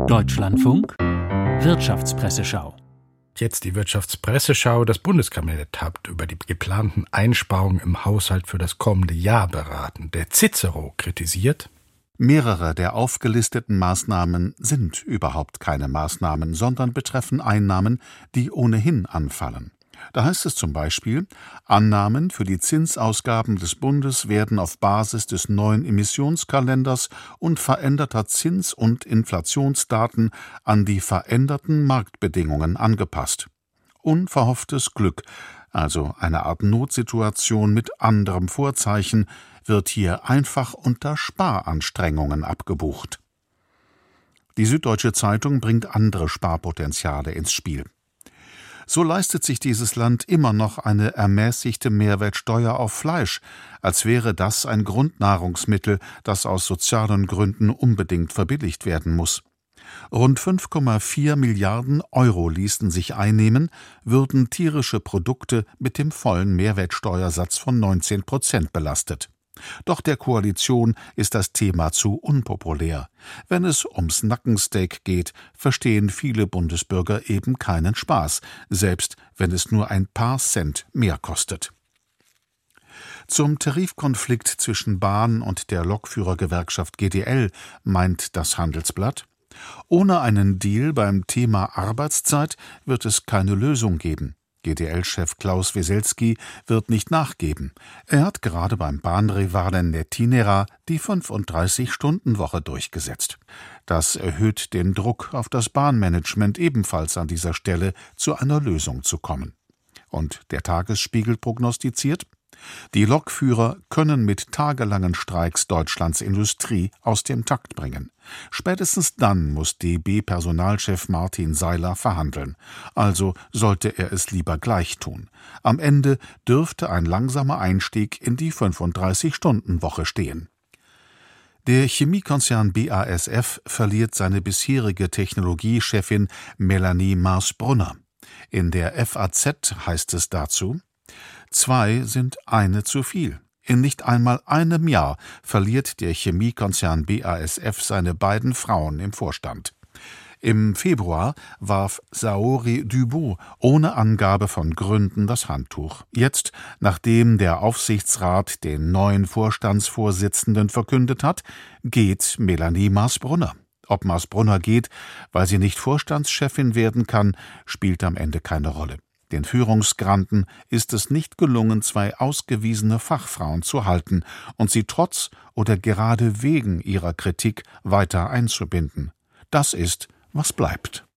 Deutschlandfunk Wirtschaftspresseschau. Jetzt die Wirtschaftspresseschau. Das Bundeskabinett hat über die geplanten Einsparungen im Haushalt für das kommende Jahr beraten. Der Cicero kritisiert: Mehrere der aufgelisteten Maßnahmen sind überhaupt keine Maßnahmen, sondern betreffen Einnahmen, die ohnehin anfallen. Da heißt es zum Beispiel, Annahmen für die Zinsausgaben des Bundes werden auf Basis des neuen Emissionskalenders und veränderter Zins- und Inflationsdaten an die veränderten Marktbedingungen angepasst. Unverhofftes Glück, also eine Art Notsituation mit anderem Vorzeichen, wird hier einfach unter Sparanstrengungen abgebucht. Die Süddeutsche Zeitung bringt andere Sparpotenziale ins Spiel. So leistet sich dieses Land immer noch eine ermäßigte Mehrwertsteuer auf Fleisch, als wäre das ein Grundnahrungsmittel, das aus sozialen Gründen unbedingt verbilligt werden muss. Rund 5,4 Milliarden Euro ließen sich einnehmen, würden tierische Produkte mit dem vollen Mehrwertsteuersatz von 19% belastet. Doch der Koalition ist das Thema zu unpopulär. Wenn es ums Nackensteak geht, verstehen viele Bundesbürger eben keinen Spaß, selbst wenn es nur ein paar Cent mehr kostet. Zum Tarifkonflikt zwischen Bahn und der Lokführergewerkschaft GDL meint das Handelsblatt: Ohne einen Deal beim Thema Arbeitszeit wird es keine Lösung geben. GDL-Chef Klaus Weselski wird nicht nachgeben. Er hat gerade beim Bahnrivalen Netinera die 35-Stunden-Woche durchgesetzt. Das erhöht den Druck auf das Bahnmanagement ebenfalls an dieser Stelle, zu einer Lösung zu kommen. Und der Tagesspiegel prognostiziert: Die Lokführer können mit tagelangen Streiks Deutschlands Industrie aus dem Takt bringen. Spätestens dann muss DB-Personalchef Martin Seiler verhandeln. Also sollte er es lieber gleich tun. Am Ende dürfte ein langsamer Einstieg in die 35-Stunden-Woche stehen. Der Chemiekonzern BASF verliert seine bisherige Technologiechefin Melanie Maas-Brunner. In der FAZ heißt es dazu: 2 sind eine zu viel. In nicht einmal einem Jahr verliert der Chemiekonzern BASF seine beiden Frauen im Vorstand. Im Februar warf Saori Dubout ohne Angabe von Gründen das Handtuch. Jetzt, nachdem der Aufsichtsrat den neuen Vorstandsvorsitzenden verkündet hat, geht Melanie Maas-Brunner. Ob Maas-Brunner geht, weil sie nicht Vorstandschefin werden kann, spielt am Ende keine Rolle. Den Führungsgranden ist es nicht gelungen, 2 ausgewiesene Fachfrauen zu halten und sie trotz oder gerade wegen ihrer Kritik weiter einzubinden. Das ist, was bleibt.